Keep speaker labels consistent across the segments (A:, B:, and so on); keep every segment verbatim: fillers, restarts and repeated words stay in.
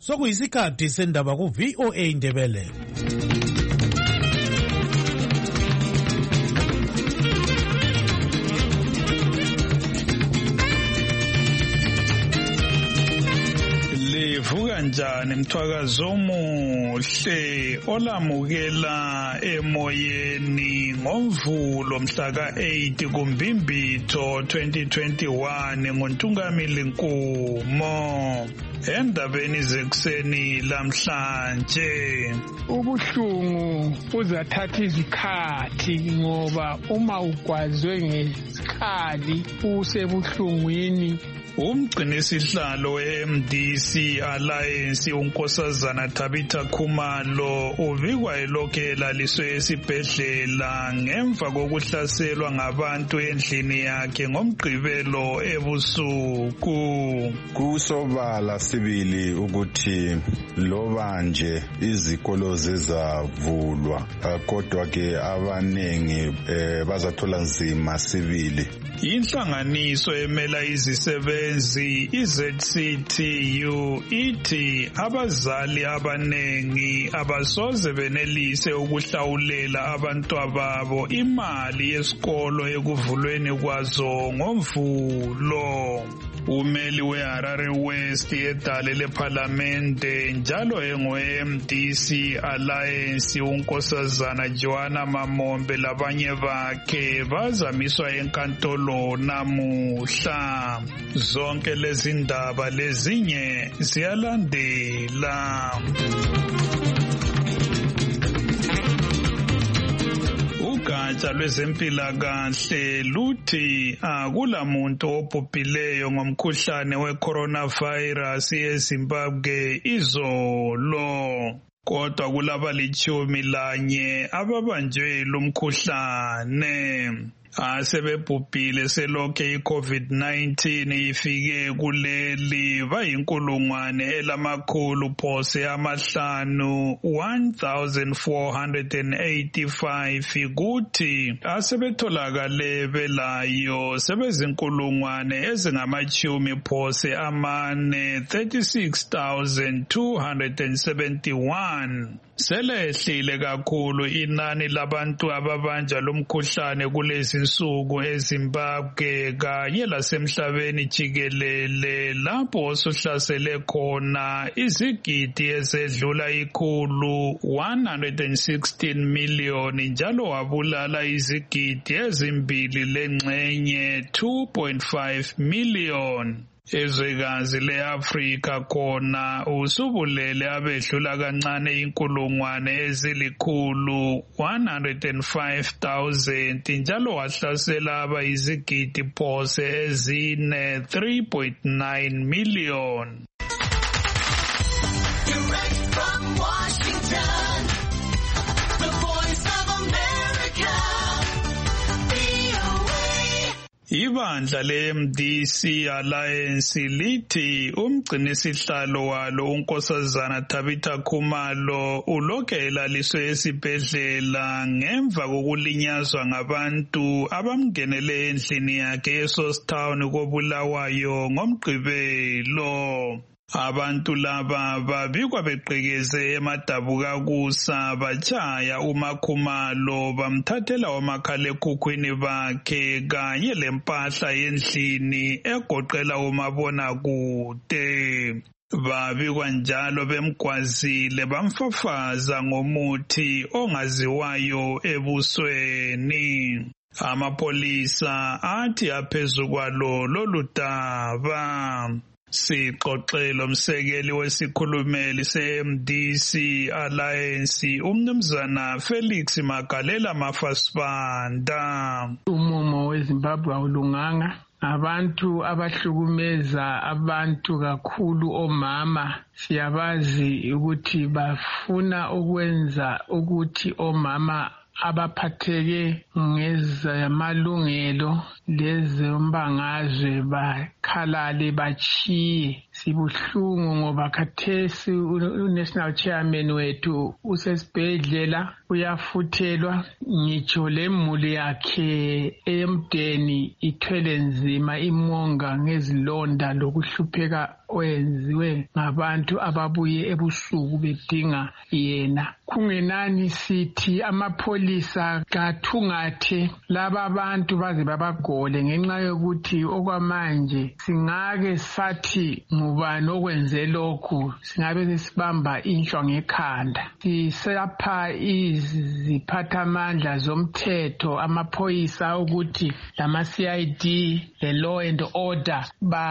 A: Sokuyisikhathi sendaba ku V O A Indebele.
B: Livuka njani mthwakazo omuhle olamukela emoyeni ngomvulo mhla ka eight kuMbimbitho twenty twenty-one ngoNtungamili Nkumo. Endabeni zekuseni lamhlanje
C: ubuhlungu uzathatha izikhathi ngoba uma ugwazwe ngesikhali usebuhlungwini.
B: Umgcinisihlalo we-M D C Alliance unkosazana Tabitha Khumalo ubikwa elokhu elaliswe esibhedlela ngemva kokuhlaselwa ngabantu endlini yakhe ngomgqibelo ebusuku.
D: Kusobala sibili ukuthi loba nje izikolo zezavulwa kodwa ke abanengi bazathola nzima sibili.
B: Inhlanganiso emela izisebenzi i-Z C T U ithi abazali abanengi abasoze benelise ukuhlawulela abantwababo imali yesikolo ekuvulweni kwazo ngomvulo. Umeli we-Harare West edale lePhalamende njalo engo-M D C Alliance unkosazana Joanna Mamombe labanye bakhe bazamiswa enkantolo namuhla. Zonke lezi ndaba lezinye ziyalandela. Ugatsha lwezempilakahle luthi akulamuntu obhubhileyo ngomkhuhlane we-coronavirus eZimbabwe izolo. Kodwa kulabalitshumi lanye ababanjwe lumkhuhlane. Asebebhubhile selokhe i-COVID nineteen ifike kuleli bayinkulungwane elamakhulu phose amahlanu one thousand four hundred eighty-five kuthi asebetholakale belayo sebezinkulungwane ezingamachumi phose amane thirty-six thousand two hundred seventy-one. Selehlile kakhulu inani labantu ababanja lomkhuhlane kulezi insuku eZimbabwe kanye lasemhlabeni jikelele lapho osuhlasele khona izigidi ezedlula ikhulu one hundred sixteen million njalo wabulala izigidi ezimbili lengxenye two point five million. Ezwekazi le-Afrika khona usubulele abedlula kancane inkulungwane ezilikhulu one hundred five thousand njalo wahlasela abayizigidi phose ezine three point nine million.
E: Direct from Washington, the Voice of America, V O A.
B: Ibandla le-M D C Alliance lithi umgcinisihlalo walo unkosazana Tabitha Khumalo ulokhu elaliswe esibhedlela ngemva kokulinyazwa ngabantu abamngenele endlini yakhe eSourcetown koBulawayo ngomgqibelo. Abantu laba babikwa beqhekeze eMadabukakusa batshaya uMakhumalo bamthathela umakhalekhukhwini bakhe kanye lempahla endlini egoqela umabonakude. Babikwa njalo bemgwazile bamfafaza ngomuthi ongaziwayo ebusweni. Amapolisa athi aphezu kwalo lolu daba. Sixoxelo msekeli wesikhulumeli se-M D C Alliance umnumzana Felix Magalela Mafasibanda.
C: Umumo weZimbabwe awulunganga. Abantu abahlukumeza abantu kakhulu omama siyabazi ukuthi bafuna ukwenza ukuthi omama abaphatheke ngezamalungelo lezombangazwe bakhalale bachiye. Sibuhlungu ngoba khathesi u-national chairman wethu usesibhedlela uyafuthelwa, ngitsho lemuli yakhe emdeni ithwele nzima imonga ngezilonda lokuhlupheka oyenziwe ngabantu ababuye ebusuku bedinga yena. Kungenani sithi amapholisa kathungathe laba bantu baze babagole ngenxa yokuthi okwamanje singake sathi ngubani okwenze lokhu, singabe sesibamba inhlwa ngekhanda. Sisapha iziphathamandla zomthetho amaphoyisa ukuthi lama-C I D, the law and order,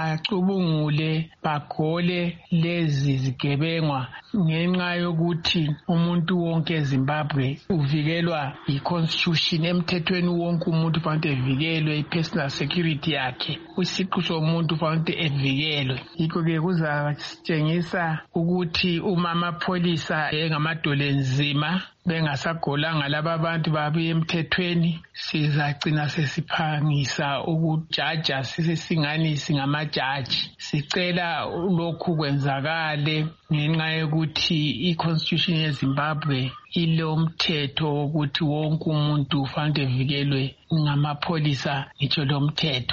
C: bacubungule bagole lezi zigebengwa ngenxa yokuthi umuntu wonke eZimbabwe uvikelwa i-constitution. Emthethweni wonke umuntu kufanele evikelwe i-personal security yakhe, isiqu somuntu kufanele evikelwe. Yikho-ke kuzatshengisa ukuthi uma amapholisa engamadolo enzima bengasagolanga laba abantu babuye emthethweni, sizagcina sesiphangisa ukujaja sisesingani singamajaji. Sicela lokhu kwenzakale ngenxa yokuthi i-constitution yeZimbabwe ilo mthetho wokuthi wonke umuntu ufanele evikelwe ngamapholisa ngitsho lo mthetho.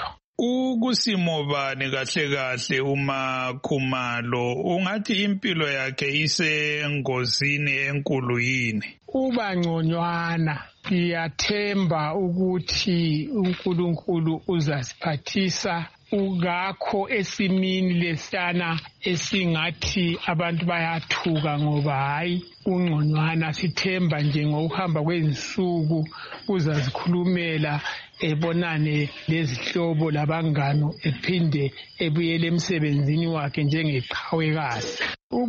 B: Ukusimo bani kahle kahle uma Khumalo ungathi impilo yakhe isengozini enkulu yini?
C: Uba ngconywana, ngiyathemba ukuthi uNkulunkulu uzasiphathisa ungakho esimini lesana esingathi abantu bayathuka ngoba hayi ungconywana. Sithemba nje ngokuhamba kwezinsuku uzazikhulumela ebonane lezihlobo labangano ephinde ebuyele emsebenzini wakhe njengeqhawekazi.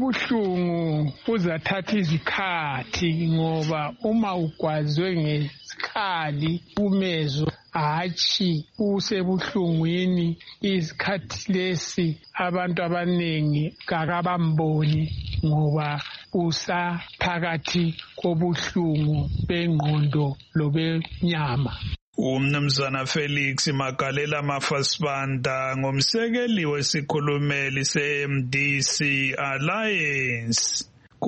C: Ubuhlungu buzathatha izikhathi ngoba uma ugwazwe ngesikhali umezo hatshi usebuhlungwini izikhathi lesi abantu abanengi kakabamboni ngoba usaphakathi kobuhlungu bengqondo lobenyama.
B: Umnumzana Felix Magalela Mafasibanda ngomsekeli wesikhulumeli se-M D C Alliance.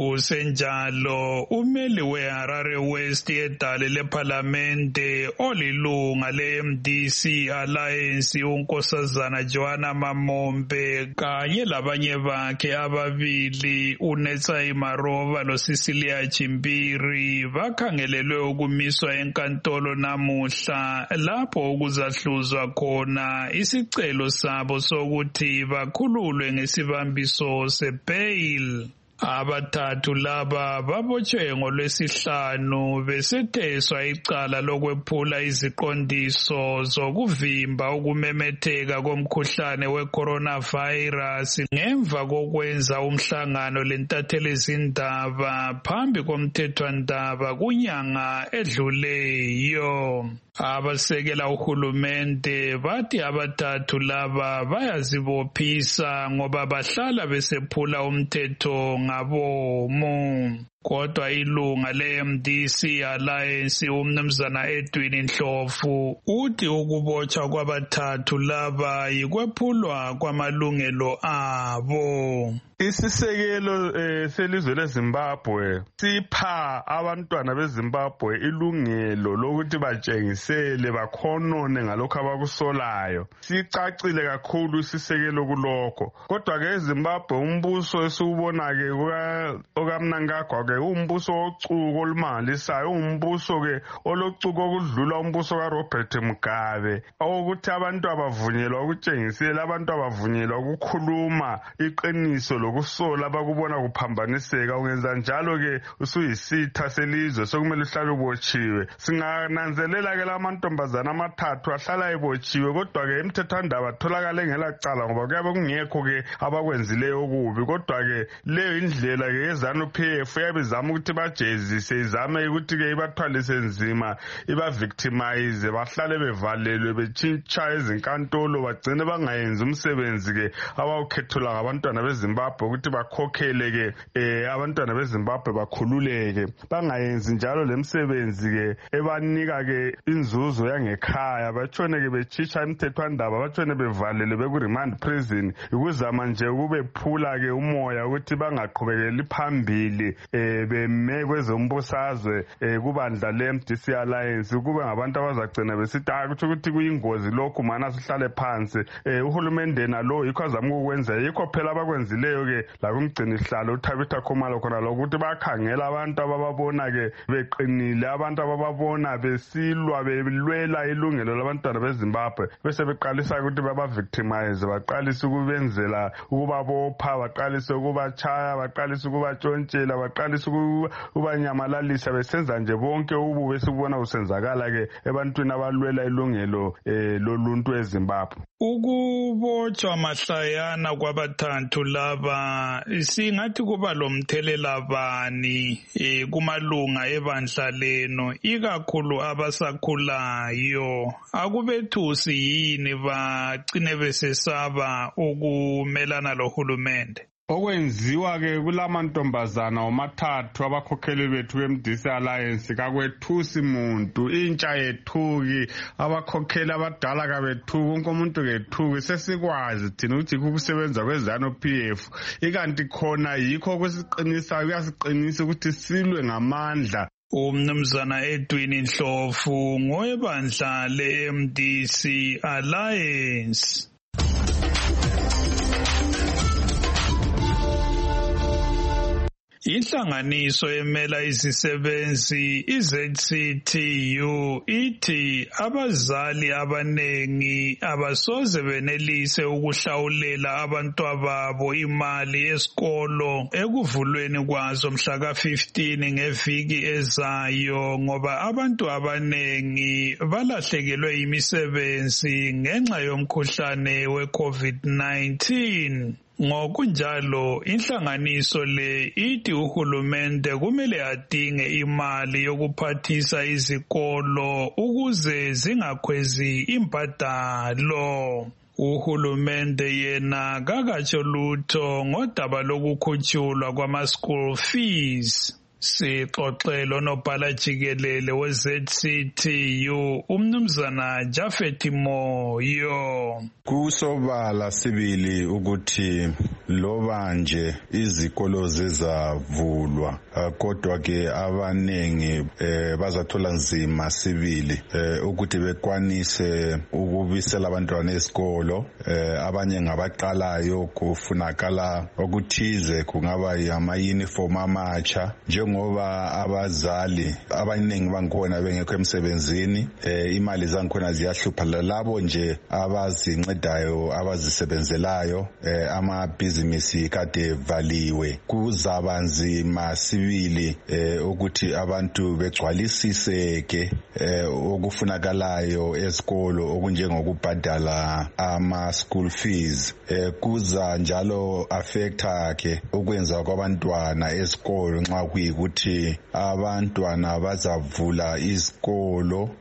B: Kusenjalo umeli we-Harare West yedale lephalamende olilunga le-M D C Alliance unkosazana Joanna Mamombe kanye labanye bakhe ababili uNetsai Marova loCecilia Chimbiri bakhangelelwe ukumiswa enkantolo namuhla lapho ukuzahluzwa khona isicelo sabo sokuthi bakhululwe ngesibambiso sebail. Abathathu laba babotshwe ngolwesihlanu besetheswa icala lokwephula iziqondiso zokuvimba ukumemetheka komkhuhlane we-coronavirus ngemva kokwenza umhlangano lentatheli zindaba phambi komthethwandaba kunyanga edluleyo. Abasekela uhulumende bathi abathathu laba bayazibophisa ngoba bahlala besephula umthetho ngabomu. Kodwa ilunga le-M D C Alliance umnumzana Edwin Ndlovu uthi ukubotshwa kwabathathu laba yikwephulwa kwamalungelo abo.
F: Isisekelo eh, selizwe leZimbabwe sipha abantwana beZimbabwe ilungelo lokuthi batshengisele bakhonone ngalokho abakusolayo. Sicacile kakhulu isisekelo kulokho. Kodwa ke eZimbabwe umbuso esiubona ke okamnankagwa ke umbuso ocuko olumangalisayo, umbuso ke olocuko okudlula umbuso kaRobert Mugabe ukuthi abantu abavunyelwa ukutshengisela, abantu abavunyelwa ukukhuluma iqiniso lokusola abakubona kuphambaniseka. Ungenza njalo ke usuyisitha selizwe sokumele uhlale ubotshiwe. Singananzelela ke lamantombazana amathathu ahlala ebotshiwe kodwa ke imthethwandaba atholakale ngelacala ngoba kuyabe kungekho ke abakwenzileyo okubi. Kodwa ke leyo indlela ke yeZANU P F yabe inqobo izama ukuthi bajezise izame ukuthi ke ibathwalise nzima iba victimize bahlale bevalelwe betshintsha ezinkantolo bagcine bangayenzi umsebenzi ke abawukhethula ngabantwana beZimbabwe ukuthi bakhokhele ke eh abantwana beZimbabwe bakhululeke bangayenzi njalo lemsebenzi ke ebanika ke inzuzo yangekhaya batshone ke bechitsha imthethwandaba batshone bevalelwe beku remand prison ukuzama nje kube phula ke umoya ukuthi bangaqhubekeli phambili eh beme kwezombusazwe eh kubandla le M D C Alliance kube ngabantu abazagcina besithi akuthi ukuthi kuyingozi lokhu mana sihlale phansi eh uhulumende nalo yikho azama ukwenza yikho phela abakwenzileyo ke la kumgcina isihlalo uThabitha Khumalo khona lokuthi bakhangela abantu abababona ke beqinile abantu abababona besilwa belwela ilungelo labantwana beZimbabwe bese beqalisa ukuthi baba victimize baqalisa ukubenzela ukubabopha baqalisa ukubachaya baqalisa ukubatshontshela baqalisa ukubanyamalalisa besenza nje bonke ubu besibona usenzakala ke ebantwini abalwela ilungelo eh loluntu eZimbabwe.
B: Ukubotshwa mahlayana kwabathathu laba singathi kuba lomthelela bani eh kumalunga ebandla leno ikakhulu abasakhulayo akubethusi yini bagcine besesaba ukumelana lohulumende.
F: Okwenziwa ke kulamantombazana omathathu abakhokheli bethu beM D C Alliance kakwethusi muntu intsha yethuki abakhokheli abadala kabethuki wonke umuntu kethuki sesikwazi thina ukuthi ukusebenza kwezano P F ikanti khona yikho kwesiqinisa kuyasiqinisa ukuthi silwe ngamandla.
B: Umnumzana Edwin Ndlovu ngoyebandla le M D C Alliance. Inhlanganiso emela izisebenzi i-Z C T U ithi abazali abanengi abasoze benelise ukuhlawulela abantwababo imali yesikolo ekuvulweni kwazo mhla ka fifteen ngeviki ezayo ngoba abantu abanengi balahlekelwe imisebenzi ngenxa yomkhuhlane we-COVID nineteen. Ngokunjalo inhlanganiso le ithi uhulumende kumele adinge imali yokuphathisa izikolo ukuze zingakhwezi imbadalo. Uhulumende yena kakatsho lutho ngodaba lokukhutshulwa kwama-school fees. Sixoxele unobhala jikelele we-Z C T U umnumzana Jafet Moyo.
D: Kusobala sibili ukuthi loba nje izikolo zezavulwa kodwa ke abanengi bazathola nzima sibili ukuthi bekwanise ukubisela abantwana esikolo abanye ngabaqalayo kufunakala okuthize kungaba ama uniform amatsha njengoba abazali abaningi bangikhona bengekho emsebenzini imali zangikhona ziyahlupha labo nje abazincedayo abazisebenzelayo ama business kade valiwe kuzaba nzima sibili ukuthi abantu begcwalisiseke okufunakalayo esikolo okunjengokubhadala ama school fees kuza njalo affecta ke ukwenza kwabantwana esikolo nxa kuyikuthi abantwana bazavula izikolo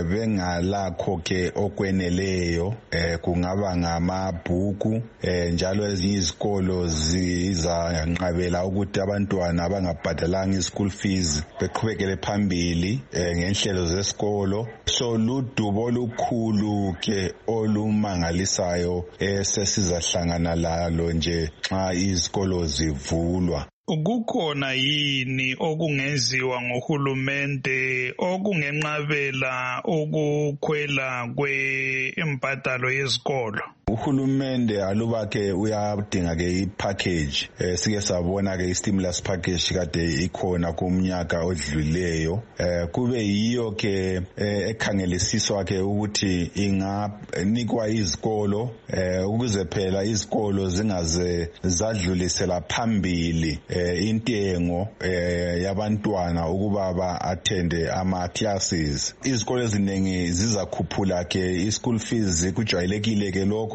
D: bengalakho ke okweneleyo kungaba ngamabhuku njalo ezinye izikolo zizanqabela ukuthi abantwana abangabhadalanga i-school fees beqhubekele phambili ngenhlelo zesikolo so ludubo olukhulu ke olumangalisayo sesizahlangana lalo nje xa izikolo zivulwa.
B: Kukhona yini okungenziwa ngohulumende okungenqabela ukukhwela kwembadalo yezikolo?
D: Uhulumende aluba ke uyadinga ke ipackage eh sike sabona ke istimulus package kade ikhona kumnyaka odlulileyo eh kube yiyo ke ekhangelisiswa ke ukuthi inganikwa izikolo eh ukuze phela izikolo zingaze zadlulisela phambili eh intengo eh yabantwana ukuba ba attende ama classes. Izikolo eziningi zizakhuphula ke i-school fees kujwayelekile ke lokho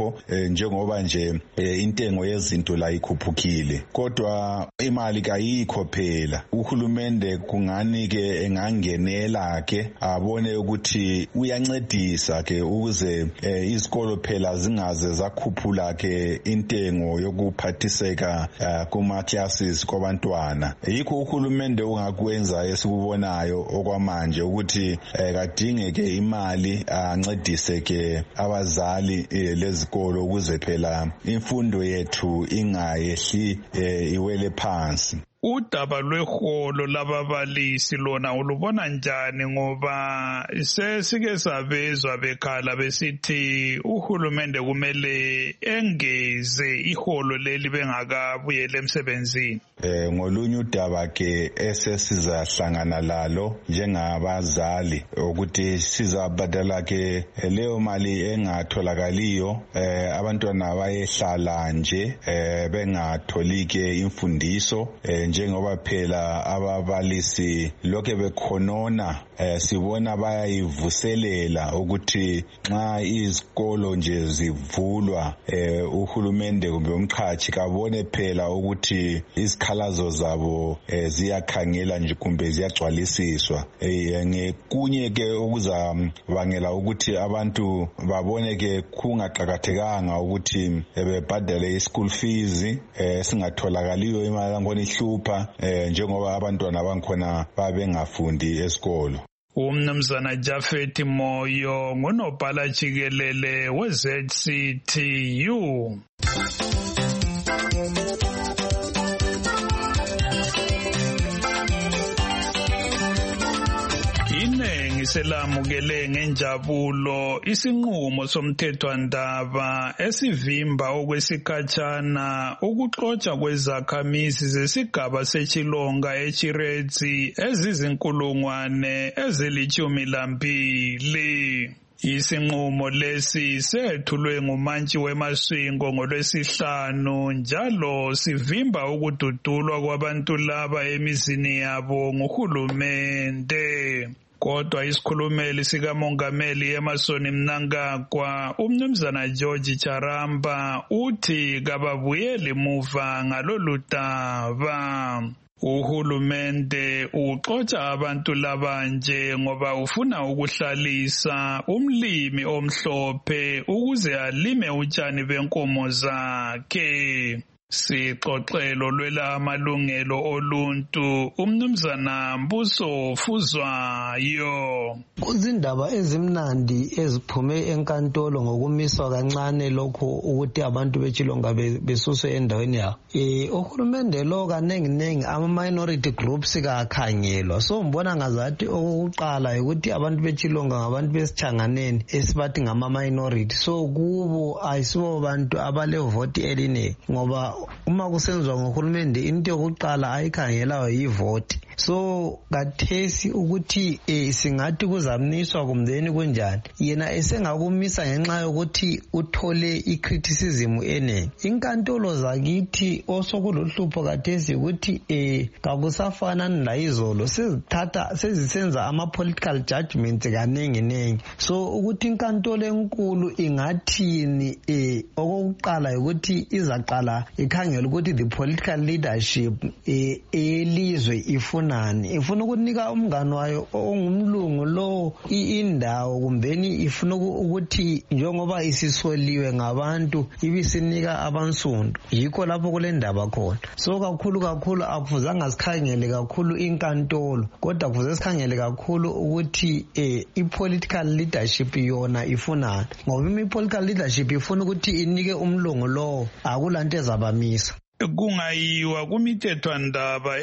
D: lokho njengoba nje intengo yezinto la ikhuphukile, kodwa imali kayikho phela. Uhulumende kungani ke engangenela ke abone ukuthi uyancedisa ke ukuze izikolo phela zingaze zakhuphula ke intengo yokuphathiseka kuma classes kwabantwana. Yikho uhulumende ungakwenza esikubonayo okwamanje ukuthi kadinge ke imali ancedise ke abazali lezikolo ukuze phela imfundo yethu ingayehli iwele phansi.
B: Udaba lweholo lababalisi lona ulubona njani, ngoba sesike sabezwa bekhala besithi uhulumende kumele engeze iholo leli bengakabuyela emsebenzini?
D: Eh ngolunye udaba ke esesizahlangana lalo njengabazali ukuthi sizabadala ke leyo mali engatholakaliyo, eh abantwana bayehlala nje eh bengatholi ke imfundiso eh njengoba phela ababalisi lokho bekhonona eh sibona bayayivuselela ukuthi nxa izikolo nje zivulwa eh uhulumende kumbe umqhathi kabone phela ukuthi izikhalazo zabo eh, ziyakhangela nje kumbe ziyagcwalisiswa. Eh ngekunye ke okuzabangela ukuthi abantu babone ke kungaqhakathekanga ukuthi bebhadale i-school fees eh singatholakaliyo imali ngone ihlupha eh njengoba abantwana bankhona babengafundi esikolo.
B: Umnumzana Japhet Moyo ngunobhala jikelele we-Z C T U. Inengi selamukele ngenjabulo isinqumo somthethwandaba esivimba okwesikhatshana ukuxotsha kwezakhamizi zesigaba seChilonga eChiredzi ezizinkulungwane ezilithumi lambili. Isinqumo lesi sethulwe ngumantshi wemaswingo ngolwesihlanu njalo sivimba ukududulwa kwabantu laba emizini yabo nguhulumende. Kodwa isikhulumeli sikamongameli eMasoni Mnangagwa umnumzana George Charamba uthi kababuyeli muva ngalolu daba. Uhulumende uxotsha abantu laba nje ngoba ufuna ukuhlalisa umlimi omhlophe ukuze alime utshani benkomo zakhe. Sixoxelo lwela amalungelo oluntu umnumzana Mbuso Fuzwayo.
G: Kuzindaba ezimnandi eziphume enkantolo ngokumiswa kancane lokho ukuthi abantu beChilonga besuswe endaweni yabo. Eh uhulumende lo kanengi nengi ama minority groups kakhangelwa. So mbona ngazathi okuqala ukuthi abantu beChilonga ngabantu besichanganeni esibathi ngama minority. So kubo ayisibo abantu abale vote elinye ngoba uma kusenzwa ngohulumende into yokuqala ayikhangelayo yivote. So kathesi ukuthi eh singathi kuzamniswa kumndeni kunjani yena esengakumisa ngenxa yokuthi uthole icriticism enengi. Inkantolo zakithi osokuluhlupho kathesi ukuthi eh kakusafanani la izolo sizithatha sezisenza ama political judgments kanengi nengi. So ukuthi inkantolo enkulu ingathini eh okokuqala ukuthi izaqala ikhangela ukuthi the political leadership eh elizwe ifuna ifuna ukunika umngane wayo ongumlungu lo indawo kumbeni ifuna ukuthi njengoba isisoliwe ngabantu ibisinika abansundu yikho lapho kule ndaba khona. So kakhulu kakhulu akufuzanga sikhangele kakhulu inkantolo kodwa kufuze sikhangele kakhulu ukuthi eh i-political leadership yona ifunani ngoba i-political leadership ifuna ukuthi inike umlungu lo akulanto ezabamisa.
B: Kungayiwa kumithethwandaba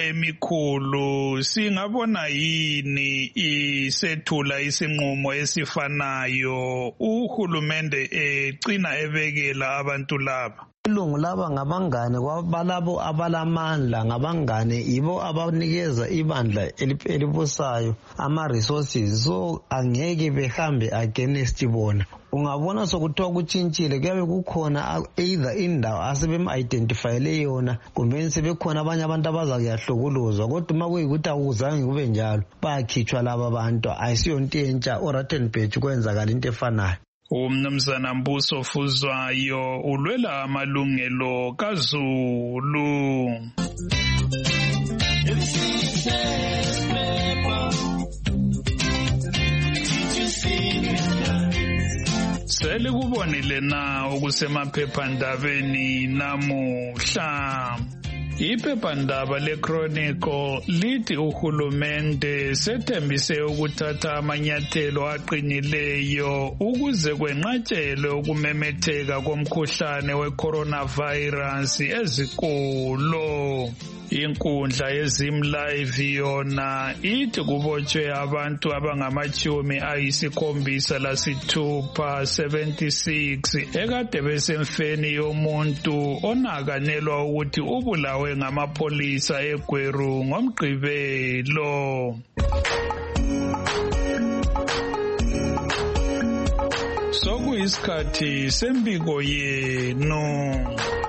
B: emikhulu singabona yini isethula isinqumo esifanayo uhulumende ecina ebekela abantu laba?
G: Ilungu laba ngabangane kwabalabo abalamandla ngabangane ibo abanikeza ibandla elibusayo ama resources, so angeke behambe against bona. Ungabona sokuthiwa kuchintshile kuyabe kukhona either indawo asebem-identifyele yona kumbe sebekhona abanye abantu abazakuyahlukuluzwa, kodwa uma kuyikuthi akuzange kube njalo bayakhitshwa laba bantu ayisiyo nto entsha oRattenberg kwenzakala into efanayo.
B: Umnumzana Mbuso Fuzwayo ulwela amalungelo kaZulu. Sele kubonile na okusemaphephandabeni namuhla. Iphephandaba leChronicle lithi uhulumende sethembise ukuthatha amanyathelo aqinileyo ukuze kwenqatshelwe ukumemetheka komkhuhlane we-coronavirus ezikolo. Inkundla yeZimlive yona ithi kubotshwe abantu abangamachumi ayisikhombisa lasithupha seventy-six ekade besemfeni yomuntu onakanelwa ukuthi ubulawe ngamapholisa eGweru ngoMgqibelo. Sokuyisikhathi sembiko yenu.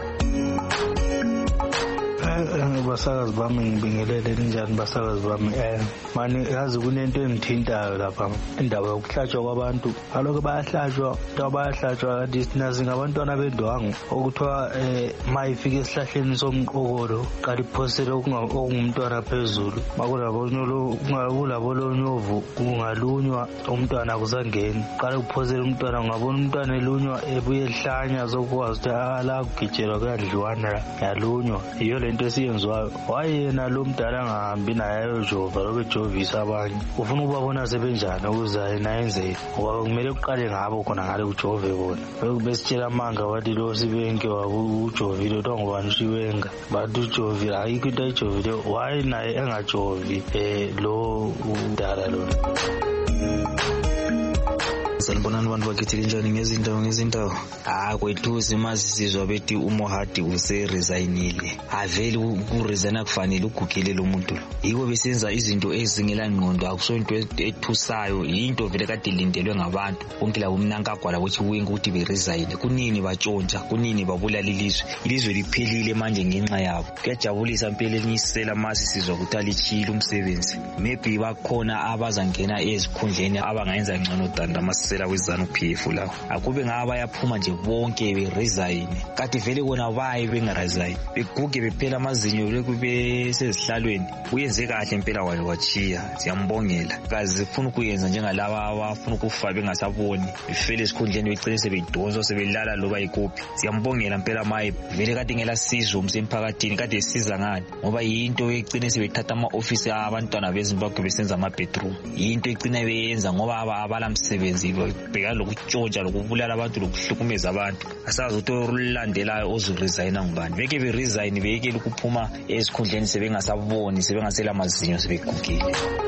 H: Basakazi bami ngibingelele njani basakazi bami eh mani yazi kunento engithintayo lapha indaba yokuhlatshwa kwabantu aloko bayahlatshwa into bayahlatshwa kanti sinazi ngabantwana bendwangu okuthiwa eh mayifika esihlahleni somqokolo qala iphosele okungumntwana phezulu makulabonolo kungakulabo lonyovu kungalunywa umntwana kuzangeni qala ukuphosela umntwana ngabona umntwana elunywa ebuye ehlanya zokwazi ukuthi ala kugijelwa kuyadliwana yalunywa iyo lento esiyenzwayo wayena lo mdala angahambi naye ayojova lokho ejovisa abanye ufuna ukubabona sebenjani ukuze yena yenze ngoba kumele uqale ngabo khona ngale ujove bona besitshela amanga wathi lo sibenke wabujovile kuthiwa ngubani ushiwenga bathi ujovile ayikho into ayijovile waye naye engajovi um lo mdala lona. Sanibonani bantu bakithi kanjani ngezindawo ngezindawo ah kwethusi masisizwa bethi uMohadi useresignile aveli ukuresigna kufanele ugugile lo muntu yiko besenza izinto ezingela ngqondo akuso into ethusayo into vele kade lindelwe ngabantu bonke labo mnankagwala ukuthi wenga ukuthi beresign kunini batshontsha kunini babulala ilizwe ilizwe liphelile manje ngenxa yabo kuyajabulisa impela enyisela masisizwa ukuthi alichile umsebenzi maybe bakhona abazangena ezikhundleni abangayenza ngcono danda sela wezana uPF lawo akube ngaba yaphuma nje bonke beresign kade vele kona baye bengaresign beguge bephela amazinyo lekube sezihlalweni uyenze kahle impela wayo wachiya siyambongela kazi ufuna ukuyenza njengalaba abafuna ukufa bengasaboni befele esikhundleni becine sebedonso sebelala loba ikuphi siyambongela impela maye vele kade ngela sizo umsemphakathini kade esiza ngani ngoba yinto ecine sebethatha ama office abantwana bezimbabwe besenza ama bedroom yinto ecine beyenza ngoba abalamsebenzi bheka lokutshontsha lokubulala abantu lokuhlukumeza abantu asazi ukuthi orulandelayo ozuresigna ngubani beke beresign beke ukuphuma esikhundleni sebengasaboni sebengasela amazinyo sebegugile.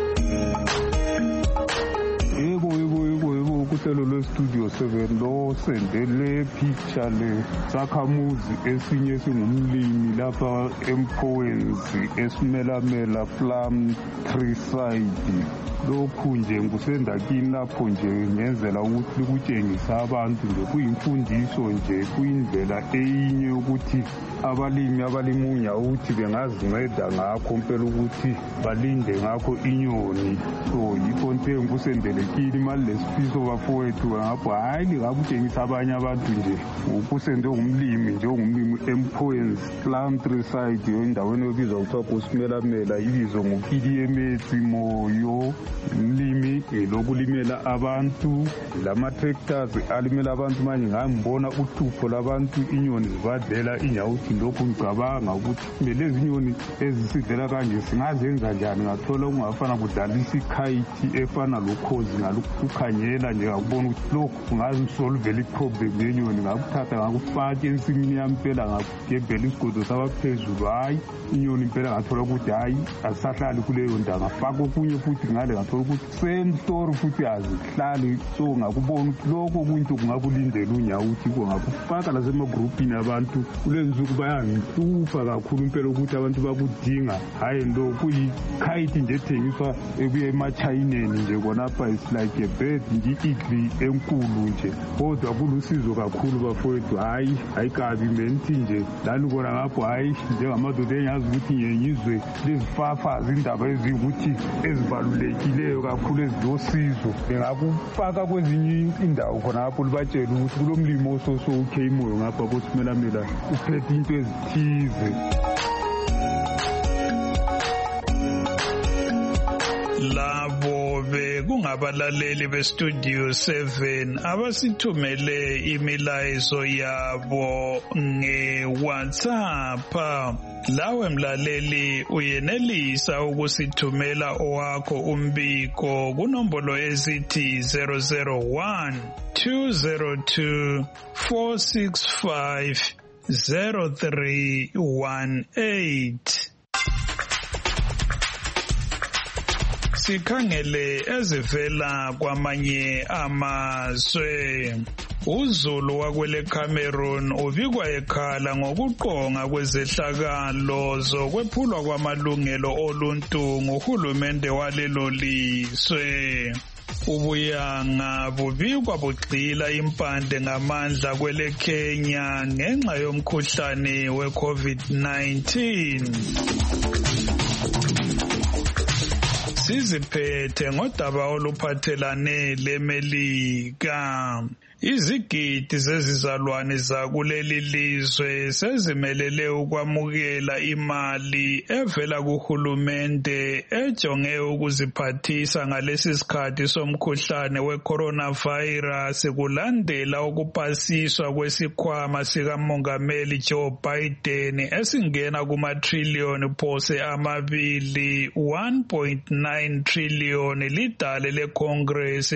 I: Yebo yebo yebo yebo kuhlelo le studio seven lo sendele picture le sakhamuzi esinye singumlimi lapha eMphowenzi esimelamela Plum Tree Side lokhu nje ngusendakini lapho nje ngenzela ukuthi ukutshengisa abantu nje kuyimfundiso nje kuyindlela eyinye ukuthi abalimi abalimunya ukuthi bengazinceda ngakho impela ukuthi balinde ngakho inyoni so yikho nje ngusendelekile imali lesifiso bafowethu ngapho hayi ngakutshengisa abanye abantu nje ukusende ngumlimi nje ngumlimi eMphowenzi Plum Tree Side endaweni ebizwa kuthiwa kusimelamela ibizo nguP D M Moyo umlimi lokulimela abantu lama tractors alimela abantu manje ngambona uhlupho labantu inyoni zibadlela inyawuthi lokhu ngicabanga ukuthi lezi inyoni ezisidlela kanje singazenza njani ngathola ungafana kudlalisa ikhayithi efana lokhozi ngalukukhanyela nje ngakubona ukuthi lokhu ngazisolvela iproblem yenyoni ngakuthatha ngakufaka ensimini yampela ngagebhela isigodo sabaphezulu hayi inyoni impela ngathola ukuthi hayi asisahlali kuleyo ndawo ngafaka okunye futhi ngale ngathola ukuthi same story futhi azihlali so ngakubona ukuthi lokho kuyinto kungakulindela unyawuthi ngakufaka lasemagroupini abantu kulenzuku bayangihlupha kakhulu impela ukuthi abantu bakudinga hayi lo kuyikhayithi nje ethengiswa ebuye emachayineni nje konapha is like a bird nje ingozi enkulu nje kodwa kulusizo kakhulu bafowethu hayi ayikabi menithi nje lani kona ngapho hayi njengamadoda enyazi ukuthi ngiyizwe lezifafa zindaba ezikuthi ezibalulekileyo kakhulu ezilosizo bengakufaka kwezinye indawo khona ngapho libatshela ukuthi kulomlimo ososowukheyimoyo ngapha kosimelamela uphethe into ezithize.
B: Labo bekungabalaleli bestudio seven abasithumele imilayezo yabo nge-WhatsApp. Lawe mlaleli uyenelisa ukusithumela owakho umbiko kunombolo ezithi zero zero one two zero two four six five zero three one eight. Sikhangele ezivela kwamanye amazwe. uZulu wakwele Cameroon ubikwa ekhala ngokuqonga kwezehlakalo zokwephulwa kwamalungelo oluntu nguhulumende walelo lizwe. Ubuyanga bubikwa bugxila impande ngamandla kwele Kenya ngenxa yomkhuhlane we-COVID nineteen. Siziphethe ngodaba oluphathelane leMelika. Izigidi zezizalwane zakuleli lizwe sezimelele ukwamukela imali evela kuhulumende ejonge ukuziphathisa ngalesi sikhathi somkhuhlane we-coronavirus kulandela ukupasiswa kwesikhwama sikamongameli Joe Biden esingena kumatriliyoni phose amabili one point nine trillion lidale leCongress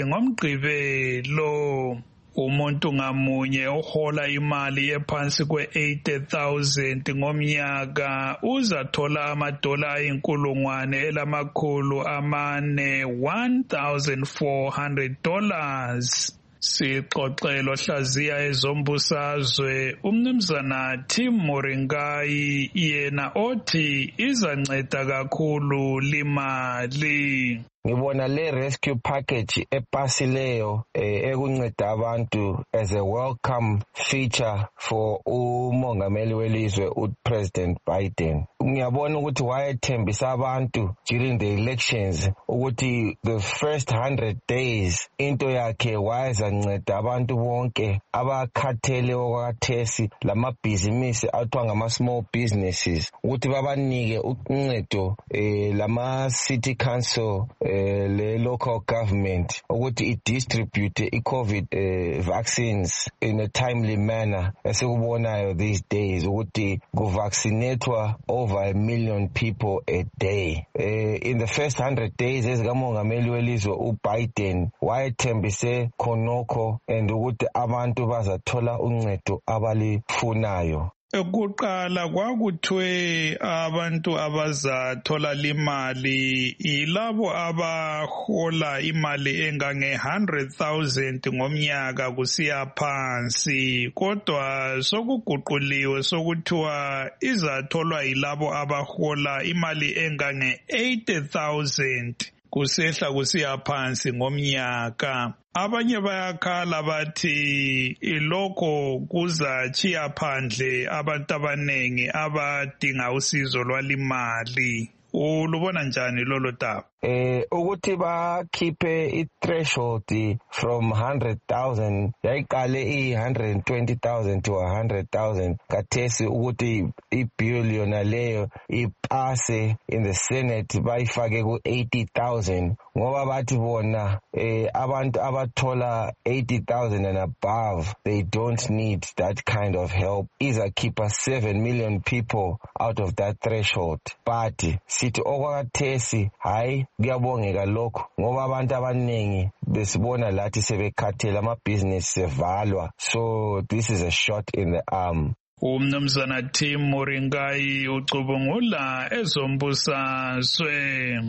B: ngomgqibelo. Umuntu ngamunye ohola imali ephansi kwe-eighty thousand ngomnyaka uzathola amadola ayinkulungwane elamakhulu amane one thousand four hundred dollars. Sixoxelo hlaziya ezombusazwe umnumzana Tim Moringai yena othi izanceda kakhulu limali.
J: Ngibona le rescue package epasileyo ekunceda abantu as a welcome feature for umongameli welizwe uPresident Biden. Ngiyabona ukuthi wayethembisa abantu during the elections ukuthi the first one hundred days into yakhe wayezanceda abantu bonke abakhathele okwathesi lamabhizinisi athiwa ngama small businesses ukuthi babanike uncedo lama city council le local government ukuthi i-distribute i-COVID uh, vaccines in a timely manner. Esikubonayo these days ukuthi kuvaccinatwa over a million people a day. Uh, in the first one hundred days ezikamongameli welizwe uBiden wayethembise khonokho and ukuthi abantu bazathola uncedo abalifunayo.
B: Ekuqala kwakuthiwe abantu abazathola limali yilabo abahola imali engange one hundred thousand ngomnyaka kusiya phansi, kodwa sokuguquliwe sokuthiwa izatholwa yilabo abahola imali engange eighty thousand kusehla kusiya phansi ngomnyaka. Abanye bayakhala bathi ilokho kuzachiya phandle abantu abanengi abadinga usizo lwalimali. Ulubona njani lolo daba?
J: Eh ukuthi bakhiphe i-threshold from one hundred thousand yayiqale i-one hundred twenty thousand to one hundred thousand kathesi ukuthi i-bill yona leyo ipase in the Senate bayifake ku-eighty thousand ngoba bathi bona eh abantu abathola eighty thousand and above they don't need that kind of help. Izakhipha seven million people out of that threshold, but sithi okwakathesi hayi kuyabongeka lokho ngoba abantu abaningi besibona lathi sebekhathela amabhizinisi sevalwa, so this is a shot in the arm.
B: Umnumzana Tim Moringai ucubungula ezombusazwe.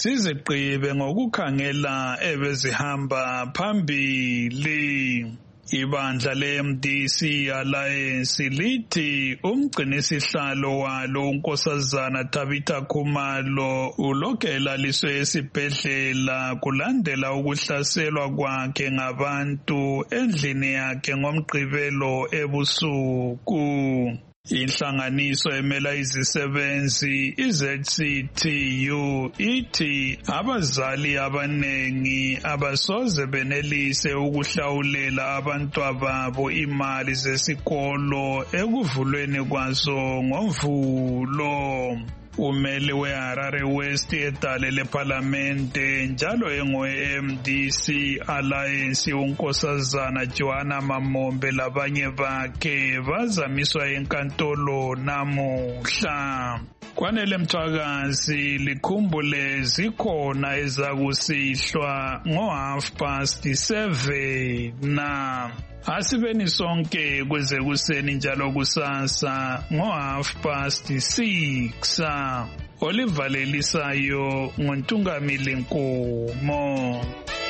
B: Siziqibe ngokukhangela ebezihamba phambili. Ibandla le-M D C Alliance lithi umgcinisihlalo walo unkosazana Tabitha Khumalo ulokhu elaliswe esibhedlela kulandela ukuhlaselwa kwakhe ngabantu endlini yakhe ngoMgqibelo ebusuku. Inhlanganiso emela izisebenzi i-Z C T U ithi abazali abanengi abasoze benelise ukuhlawulela abantwababo imali zesikolo ekuvulweni kwazo ngoMvulo. Umeli we-Harare West edale leParlamente njalo engowe-M D C Alliance unkosazana Joanna Mamombe labanye bakhe bazamiswa enkantolo namuhla. Kwanele mthwakazi likhumbule zikhona ezakusihlwa ngo half past seven na asibeni sonke kweze kuseni njalo kusasa ngo half past six. Olivalelisayo nguntungamili Nkomo.